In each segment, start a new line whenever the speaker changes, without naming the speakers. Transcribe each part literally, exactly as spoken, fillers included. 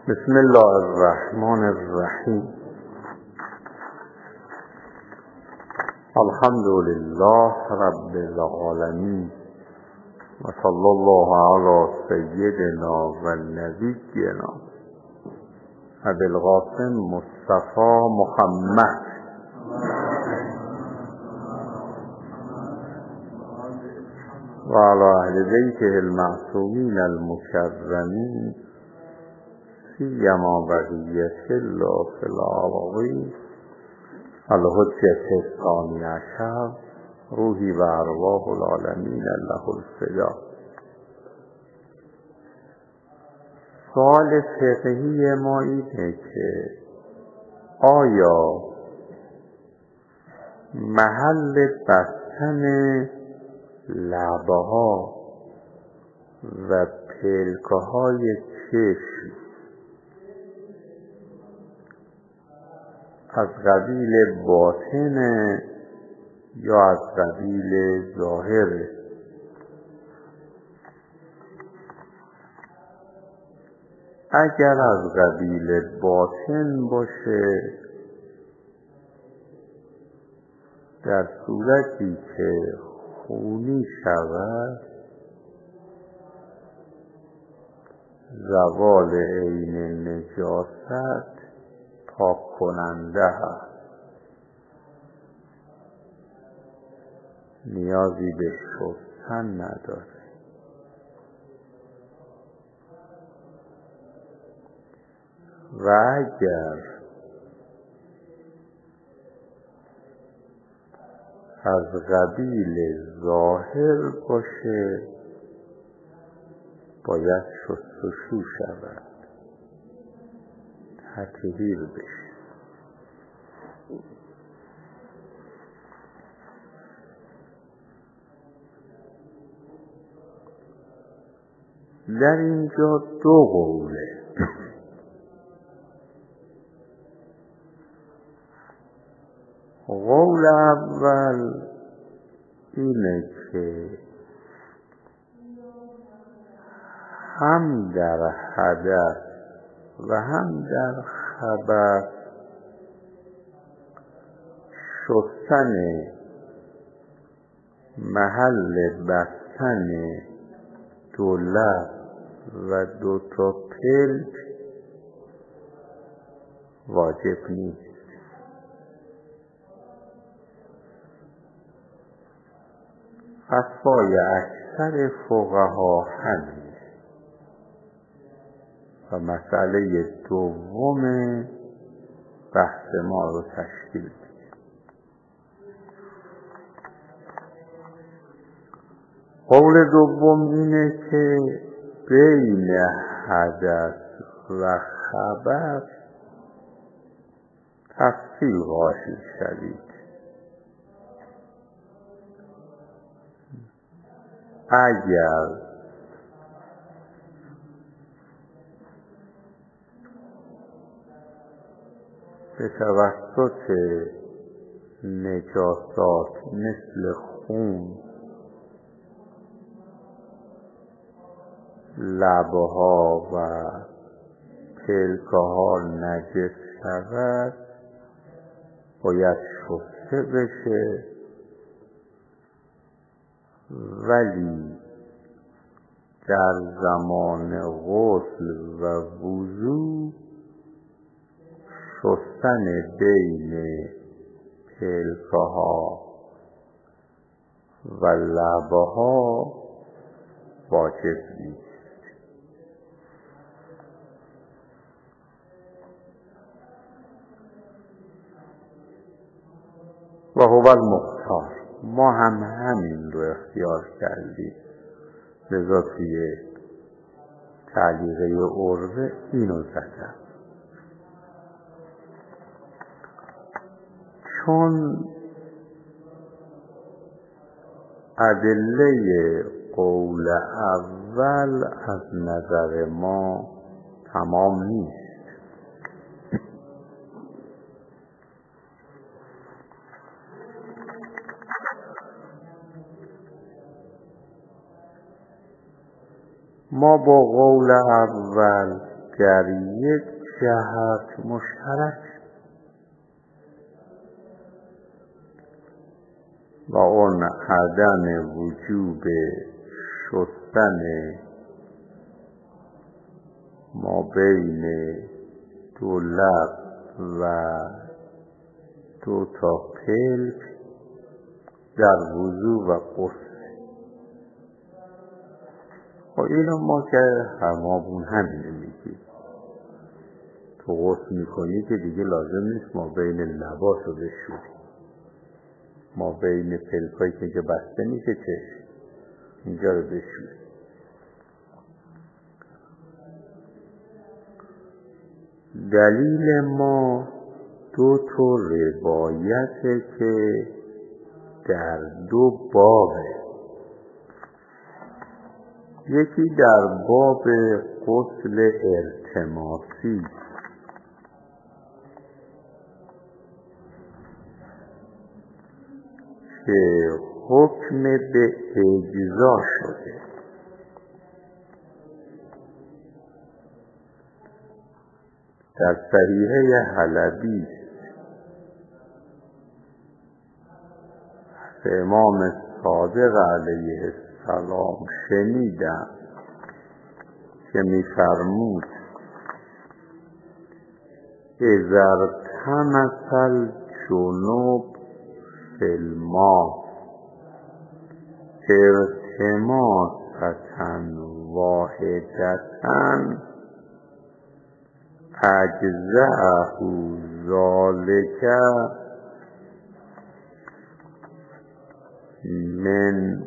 بسم الله الرحمن الرحیم. الحمد لله رب العالمین و صلی الله علی سیدنا و نبینا ابی القاسم مصطفی محمد و علی اهل بیته المعصومین المکرمین سیما بقیت الله فی الارضین الحجة الثانی عشر روحی و ارواح العالمین له الفدا. سوال فقهی ما اینه که آیا محل بستن لعبه ها و پلکه های چشم از قبیل باطنه یا از قبیل ظاهره؟ اگر از قبیل باطن باشه، در صورتی که خونی شود زوال عین نجاست پاک کننده هست، نیازی به شستن نداره. و اگر از قبیل ظاهر باشه باید شستشو شود، تطهیر بشه. در اینجا دو قوله. قول اول اینه که هم در حدث و هم در خبر شستن محل بستن دو لب و دو تا پلک واجب نیست. فتوای اکثر فقها همین و مسئله دوم بحث ما رو تشکیل میده. قول دوم اینه که بین حدث و خبر تفصیل حاصل شدید. اگر به توسط نجاسات مثل خون لبه ها و پلکه ها نجس شود باید شسته بشه، ولی در زمان غسل و وضو شستن بین پلکه ها و لبه ها واجب نیست. و هو المختار، ما هم همین رو اختیار کردیم، لذا توی تعلیقه عرضه اینو زدم. چون ادله قول اول از نظر ما تمام نیست، ما با قول اول در یک جهت مشترک و اون عدم وجوب شستن ما بین دو لب و دو تا پلک در وضو و غسل. خب اینو ما که همابون همینه میگیم، تو غسل میکنی که دیگه لازم نیست ما بین لباشو بشوری، ما بین پلکایی که بسته میشه چشم اینجا رو بشوری. دلیل ما دو تا روایته که در دو بابه، یکی در باب غسل التماسی که حکم به اجزا شده، در صحیحه حلبی امام صادق علیه السلام شنیدم که می‌فرمود اذا ارتمس الجنوب فی الماء ارتماسة واحدة اجزأه ذلك من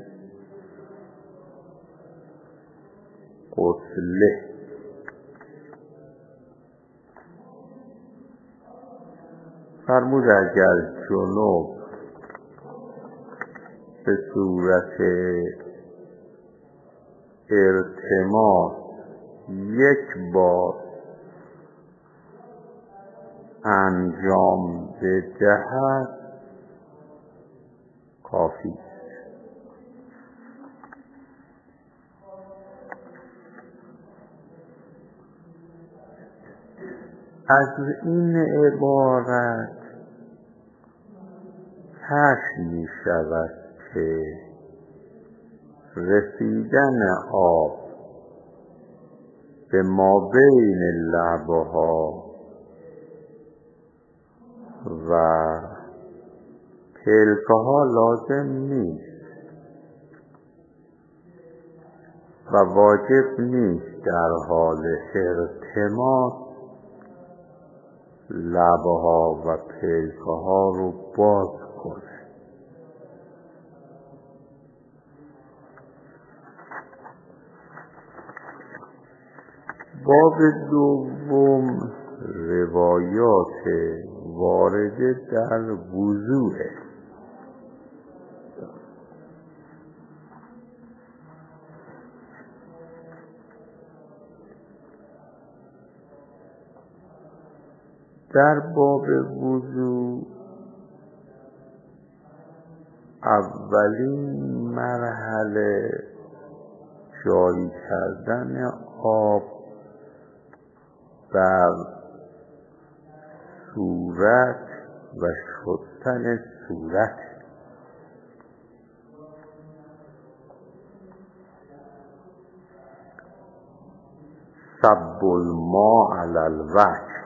غسله. فرمود اگر جنوب به صورت ارتماس یک بار انجام بدهد کافی است. از این عبارت کشف می شود که رسیدن آب به مابین لبها و پلکه ها لازم نیست و واجب نیست در حال ارتماس لبها و پلکه ها رو باز کنه. باب دوم روایات وارده در وضوئه. در باب وضو اولین مرحله جاری کردن آب بر صورت و شستن صورت. صب الماء علی الوجه،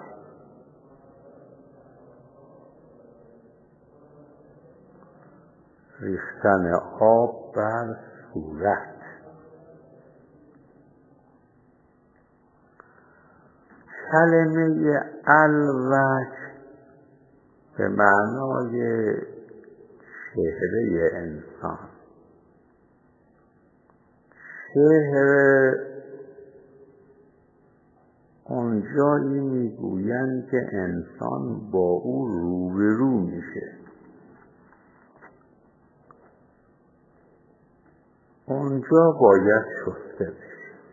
ریختن آب بر صورت. کلمه الوجه به معنای چهره انسان. چهره اونجایی میگویند که انسان با او روبرو میشه، اونجا باید شسته بشه.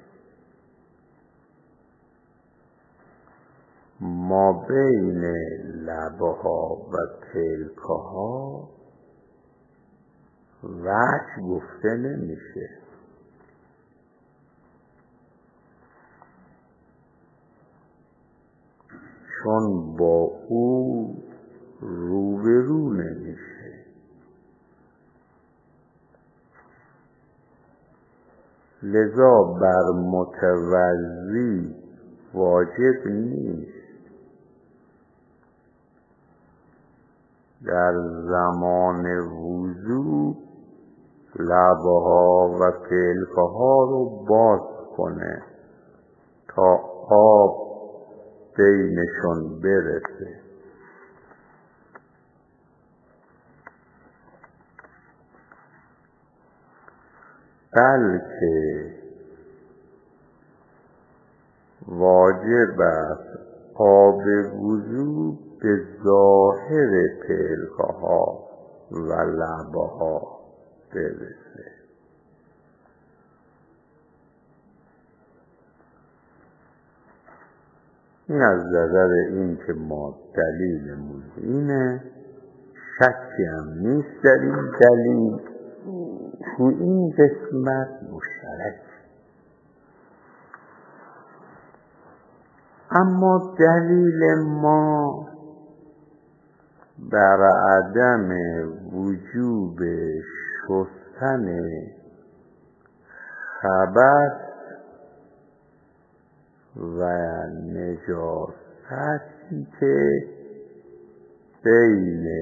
ما بین لبها و پلکه ها وجه گفته نمیشه. چون با او روبرو نمیشه. لذا بر متوضی واجب نیست در زمان وضو لبها و پلکه ها رو باز کنه تا آب بینشون برسه. بلکه واجب است آب وضو به ظاهر پلکه ها و لبها برسه. این از نظر این که ما دلیلمون اینه، شکی هم نیست در این دلیل، تو این قسمت مشترک. اما دلیل ما بر عدم وجوب شستن خبث و نجاستی که بین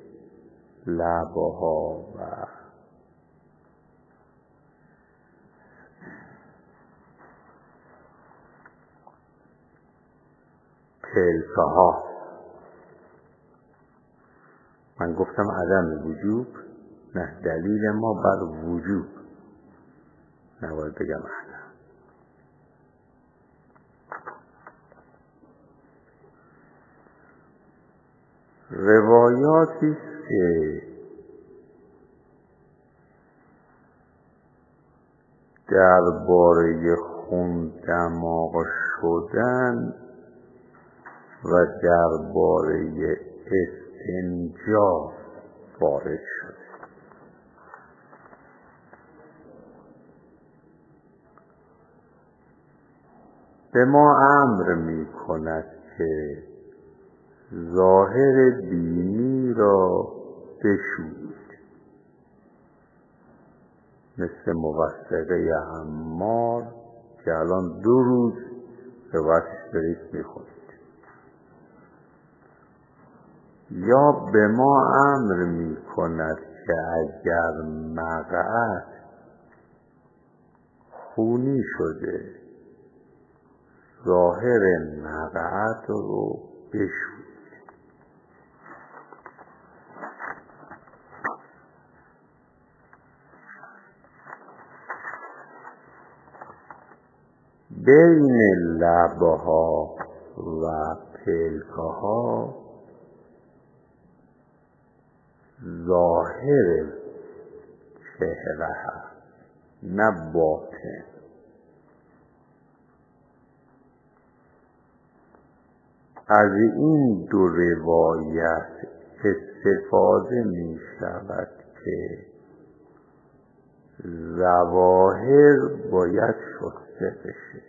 لبها و پلکه ها. من گفتم عدم وجوب، نه دلیل ما بر وجوب، نباید بگم عدم. روایاتی که درباره خون دماغ شدن و درباره استنجا وارد شده. به ما امر می کند که ظاهر بینی را بشویید، مثل موثقه عمار که الان دو روز روایتش دارید میخونید. یا به ما امر می کند که اگر مقعد خونی شده ظاهر مقعد رو بشویید. بین لبها و پلکه ها ظاهر چهره هست، نه باطن. از این دو روایت استفاده می شود که ظواهر باید شسته بشه.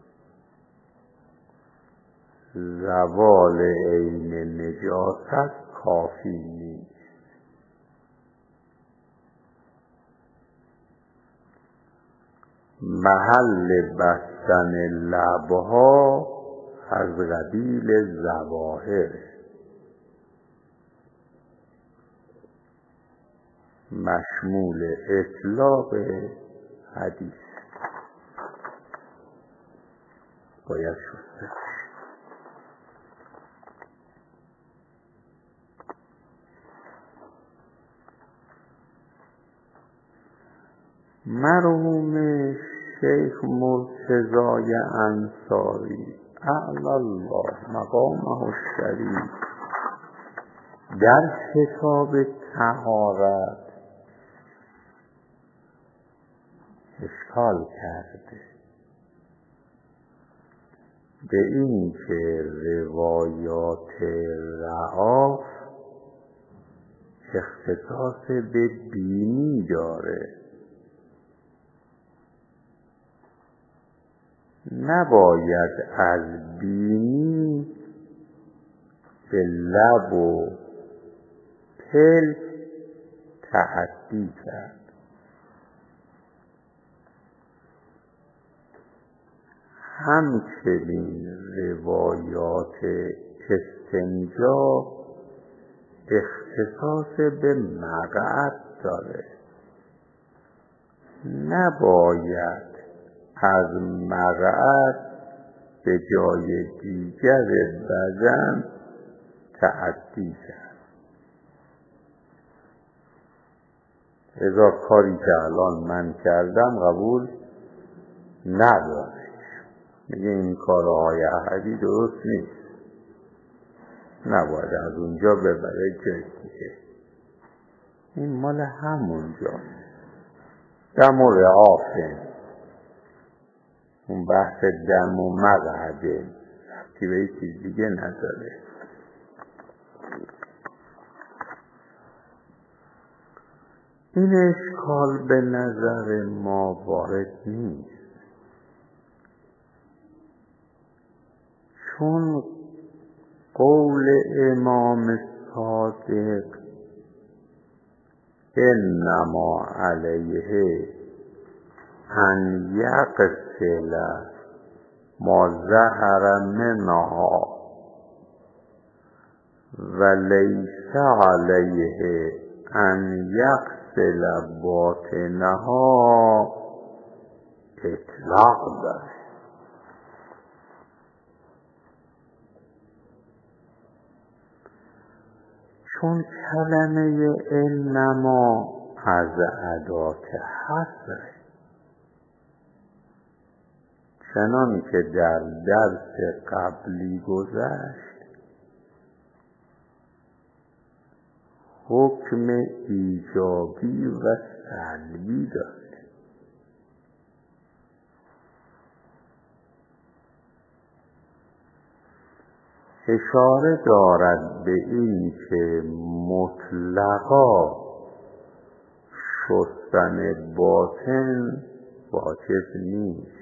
زوال عین نجاست کافی نیست. محل بستن لبها از قبیل ظواهر، مشمول اطلاق حدیث، باید شسته بشه. مرحوم شیخ مرتضی انصاری اعلی الله مقامه الشریف در کتاب طهارت اشکال کرده به این که روایات رعاف اختصاص به بینی داره، نباید از بینی به لب و پلک تعدی کرد. همچنین روایات استنجا اختصاص به مقعد داره. نباید از مقعد به جای دیگر بدن تعدی کرد. ازا کاری که الان من کردم قبول نداره. میگه این کارهای احدی درست نیست، نباید از اونجا ببره جای دیگه. این مال همونجا. دم و رعافه، اون بحث دم و مقعده ربطی به چیز دیگه نداره. این اشکال به نظر ما وارد نیست، چون قول امام صادق انما علیه ان یغسل ما ظهر منها و لیس علیه ان یغسل باطنها اطلاق داره. چون کلمه انما از ادات حصره، چنان که در درس قبلی گذشت حکم ایجابی و سلبی داره. اشاره دارد به این که مطلقا شستن باطن واجب نیست.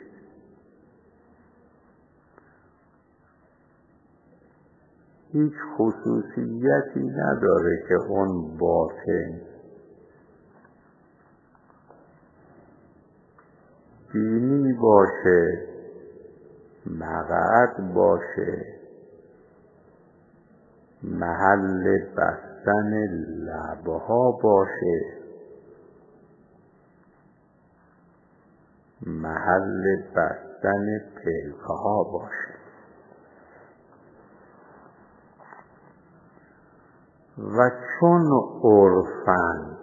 هیچ خصوصیتی نداره که اون باطن بینی باشه، مقعد باشه، محل بستن لبها باشه، محل بستن پلکه ها باشه. و چون عرفاً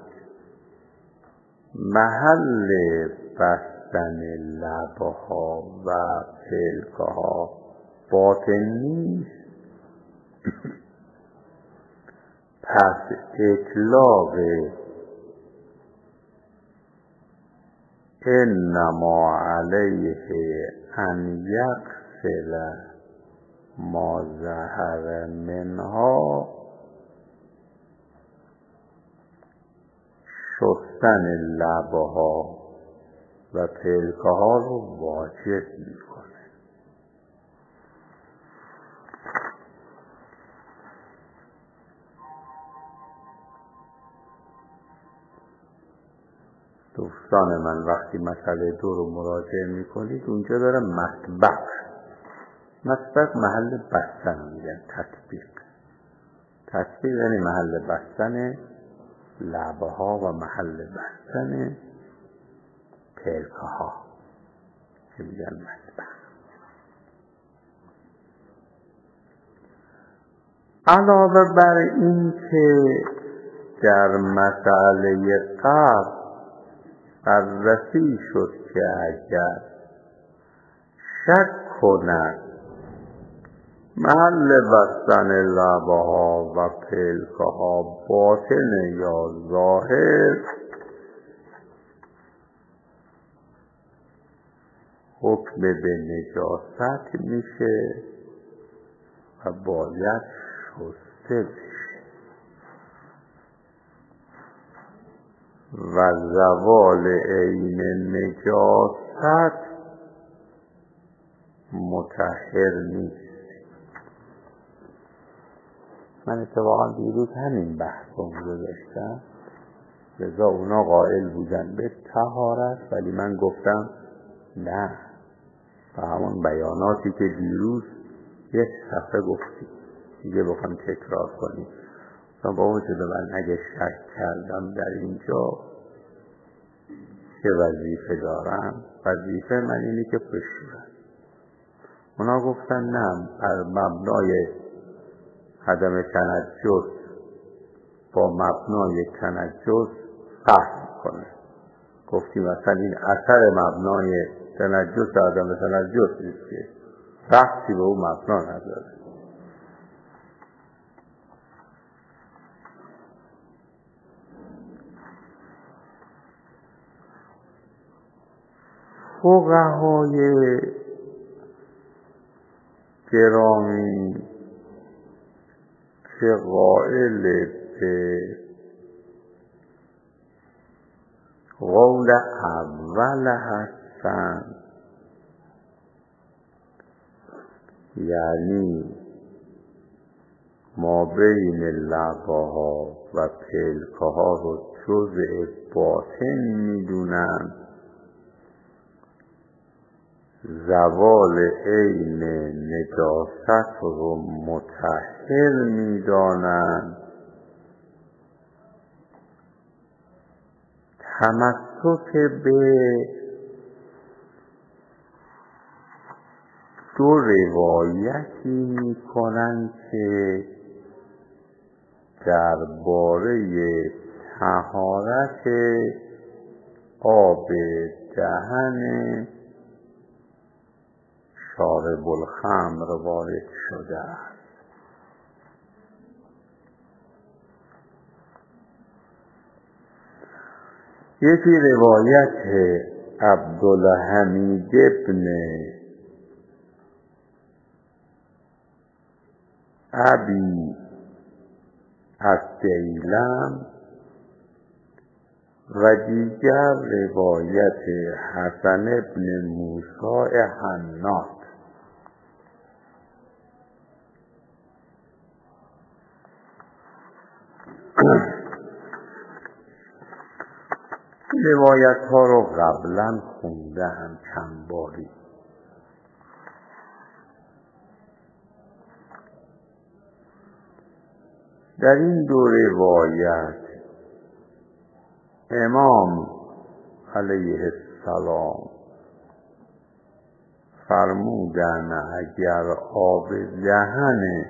محل بستن لبها و پلکه ها باطن نیست، پس اطلاق انما علیه ان یغسل ما ظهر منها شستن لبها و پلکه ها رو واجب میکنه. دوستان من وقتی مسئله دو رو مراجعه میکنید اونجا داره مطبق. مطبق محل بستن میگن. تطبیق تطبیق یعنی محل بستن لبها و محل بستن پلکه ها که میگن مطبق. علاوه بر این که در مسئله قبل بررسی شد که اگر شک کند محل بستن لبها و پلکه ها باطن یا ظاهر، حکم به نجاست میشه و باید شسته بشه و زوال عین نجاست مطهر نیست. من اتفاقا دیروز همین بحث رو گذاشتم، لذا اونا قائل بودن به طهارت، ولی من گفتم نه، و همون بیاناتی که دیروز یک صفحه گفتیم دیگه بخوام تکرار کنیم. با وجود من اگه شک کردم در اینجا که وظیفه دارم، وظیفه من اینه که بشورم. اونا گفتن نه، بر مبنای عدم تنجس با مبنای تنجس فرق کنه. گفتیم مثلا این اثر مبنای تنجس و عدم تنجس نیست که بحثی به اون مبنا نداره. فقهای گرامی که قائل به قول اول هستند، یعنی ما بین لبها و پلکه ها رو جزء باطن میدونن، زوال عین نجاست رو مطهر میدانند، تمسک به دو روایتی میکنند که درباره طهارت آب دهن شارب الخمر وارد شده است. یکی روایت عبدالحمید ابن ابی الدیلم و دیگر روایت حسن ابن موسی حناد. روایت ها رو قبلا خونده هم چند باری. در این دو روایت امام علیه السلام فرمودن اگر آب دهن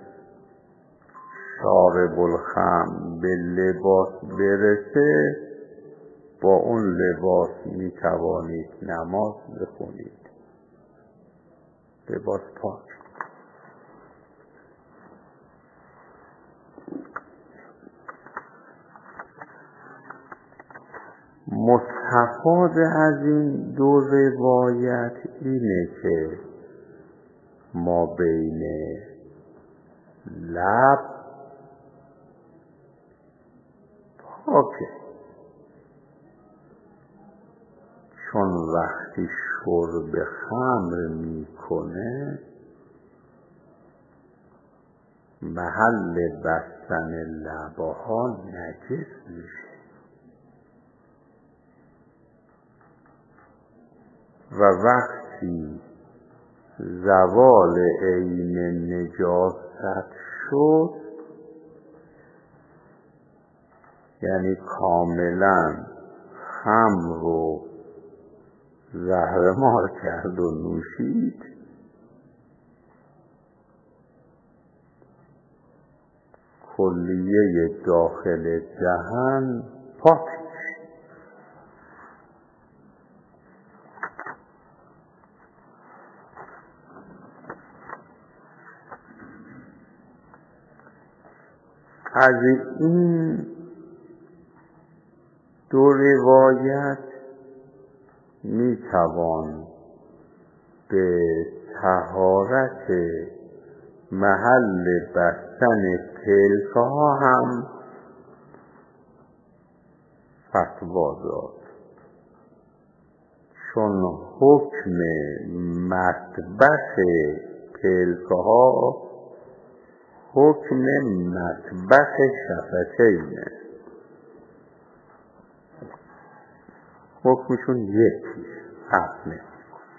شارب الخمر به لباس برسه، با اون لباس می توانید نماز بخونید. لباس پاک. مستفاد از این دو روایت اینه که ما بین لب پاکه، چون وقتی شرب خمر میکنه محل بستن لبها نجس میشه و وقتی زوال عین نجاست شد، یعنی کاملا خمر رو زهرمار کرد و نوشید، کلیه داخل دهن پاک. از این دو روایت می توان به طهارت محل بستن پلکه ها هم فتوا داد، چون حکم مطبخ پلکه ها حکم مطبخ شفتینه، حکمشون یکی فرق نمی‌کنه.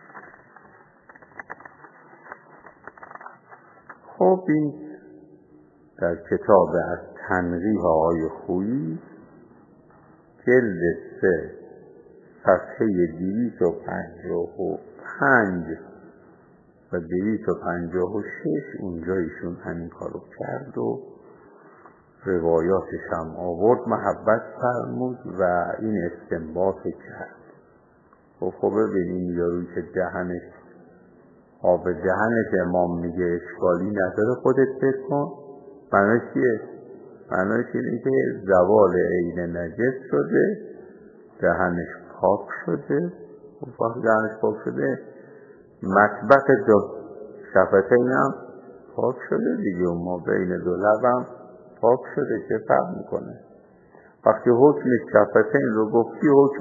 خب این در کتاب از تنقیح آقای خویی جلد سه صفحه دویست و پنجاه و پنج و دویست و پنجاه و شش اونجا ایشون همین کارو کرد و روایاتش هم آورد، محبت فرمود و این استنباط کرد. خب خب ببینیم یاروی که دهنش آب دهنش امام میگه اشکالی نداره، خودت بکن. معنیش چیه؟ معنیش اینه که زوال عین نجس شده، دهنش پاک شده. خب وقتی دهنش پاک شده مطبخ دو شفتین هم پاک شده دیگه، و ما بین دو لبم پاک شده. چه فرق میکنه؟ وقتی حکم شفتین رو گفتی حکم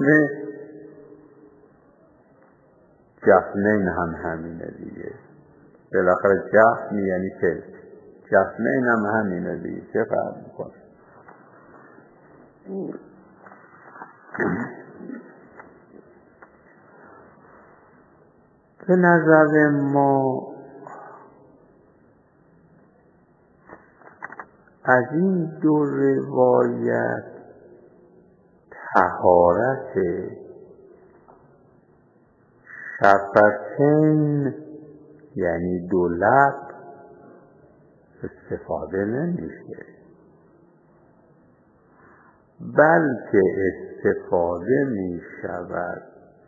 جفنین هم همینه دیگه. بالاخره جفن یعنی پلک، جفنین هم همینه دیگه. چه فرق میکنه؟ به نظر ما از این دو روایت طهارت شفتین یعنی دو لب استفاده نمیشه، بلکه استفاده میشود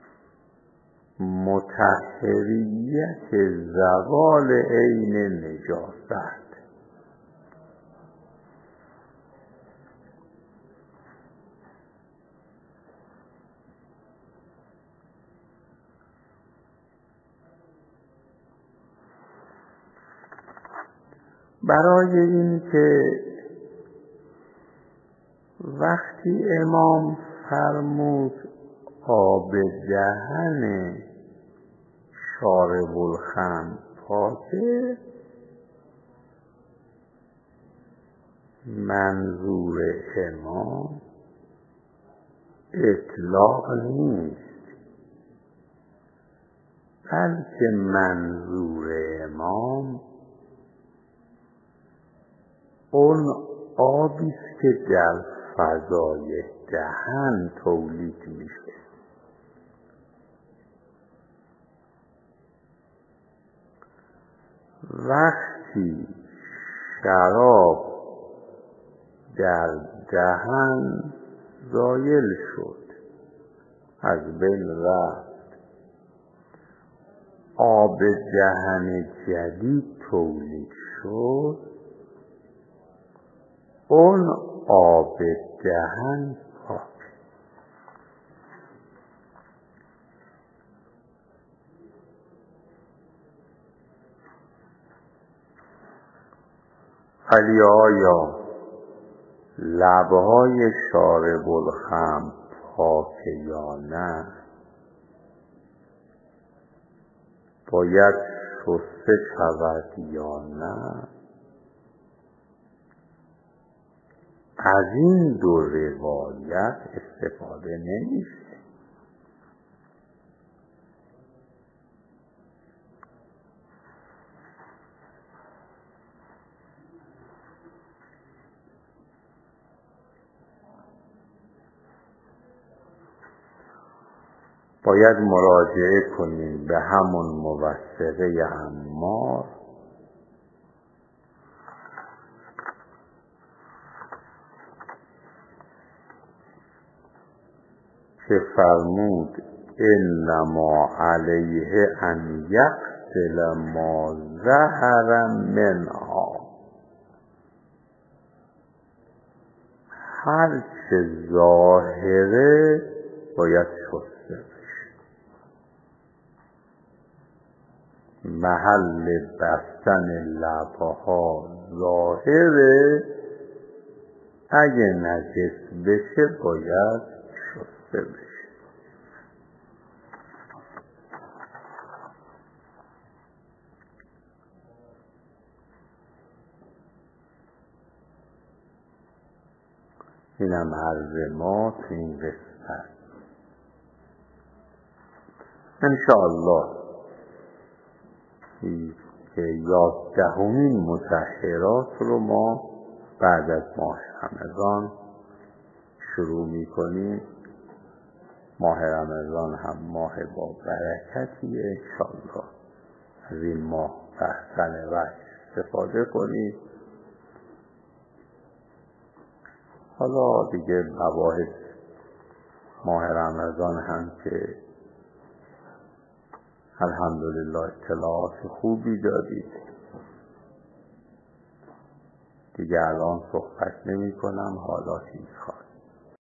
مطهریت زوال عین نجاست. برای این که وقتی امام فرمود آب دهن شارب الخمر پاکه، منظور امام اطلاق نیست، بلکه منظور امام اون آبیست که در فضای دهن تولید میشه. وقتی شراب در دهن زایل شد، از بین رفت، آب دهن جدید تولید شد، اون آب دهن پاک. ولی آیا لبهای شارب الخمر پاک یا نه؟ باید شسته شود یا نه؟ از این دو روایت استفاده نمیشه. باید مراجعه کنیم به همون موثقه عمار که فرمود انما علیه ان یغسل ما ظهر منها، هر چه ظاهره باید شسته بشه. محل بستن لبها ظاهره، اگه نجس بشه باید شسته بشه. اینم عرض ما تو این قسمت. انشاءالله که یازدهمین مطهرات رو ما بعد از ماه رمضان شروع میکنیم. ماه رمضان هم ماه با برکتیه. انشاءالله از این ماه بحثن وحی استفاده کنید. حالا دیگه مباحث ماه رمضان هم که الحمدلله اطلاعات خوبی دادید، دیگه الان صحبت نمی کنم، حالاتی میخواد.